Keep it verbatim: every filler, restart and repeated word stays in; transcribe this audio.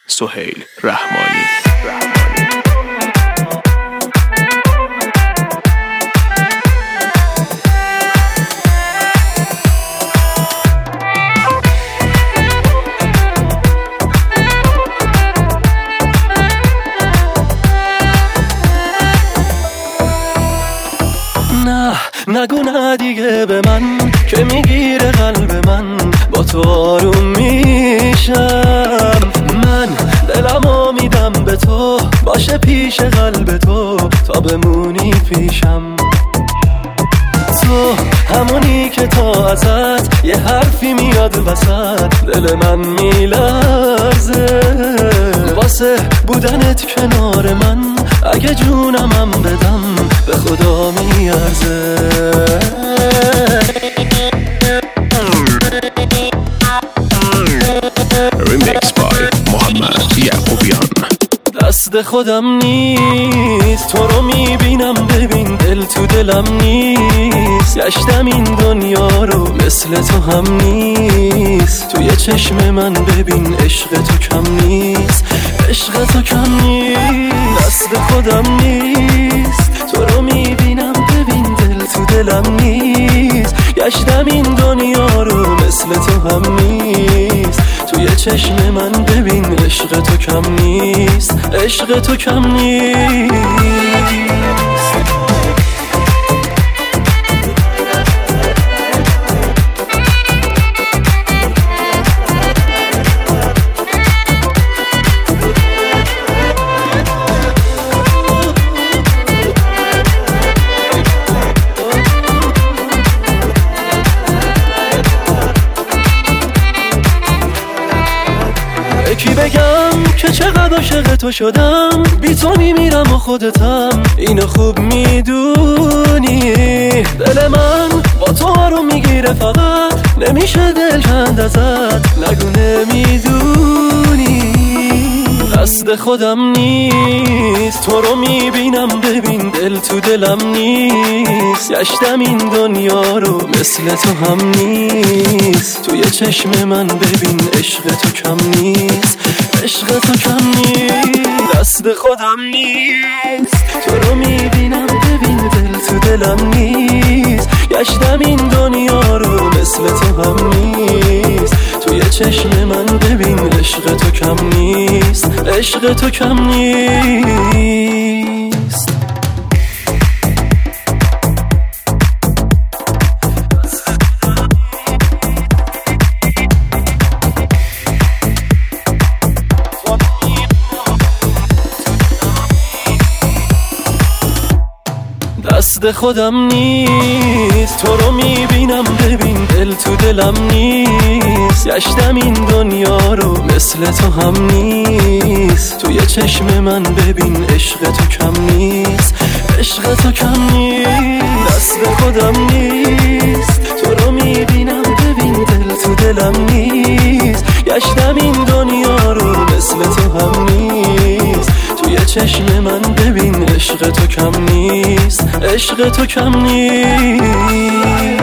سهیل رحمانی. نگو نه دیگه به من که میگیره قلب من، با تو آروم میشم. من دلمو میدم به تو، باشه پیش قلب تو تا بمونی پیشم. تو همونی که تا ازت یه حرفی میاد وسط دل من میلرزه، واسه بودنت کنار من اگه جونمم بدم به خدا میارزه. ریمیکس بای محمد یعقوبیان. دست خودم نیست، تو رو میبینم ببین دل تو دلم نیست. گشتم این دنیا رو مثل تو هم نیست، توی چشم من ببین عشق تو کم نیست، عشق تو کم نیست. دست خودم نیست، تو رو میبینم ببین دل تو دلم نیست. گشتم این دنیا رو مثل تو هم نیست، توی چشم من ببین عشق تو کم نیست، عشق تو کم نیست. کی بگم که چقدر عاشق تو شدم، بی تو میمیرم و خودتم اینو خوب میدونی. دل من با تو آروم میگیره فقط نمیشه دل کند ازت، نگو نمیدونی. دست خودم نیست، تو رو میبینم ببین دل تو دلم نیست. گشتم این دنیا رو مثل تو هم نیست، توی چشم من ببین عشق تو کم نیست، عشق تو کم نیست. دست خودم نیست، تو رو میبینم ببین دل تو دلم نیست. گشتم این دنیا رو مثل تو هم نیست، توی چشم من ببین عشق تو کم نیست، عشق تو کم نیست. دست خودم نیست، تو رو میبینم ببین دل تو دلم نیست. گشتم این دنیا رو مثل تو هم نیست، توی چشم من ببین عشق تو کم نیست، عشق تو کم نیست. دست خودم نیست، تو رو میبینم ببین دل تو دلم نیست. گشتم این دنیا رو مثل تو هم نیست، توی چشم من ببین عشق تو کم نیست، عشق تو کم نیست.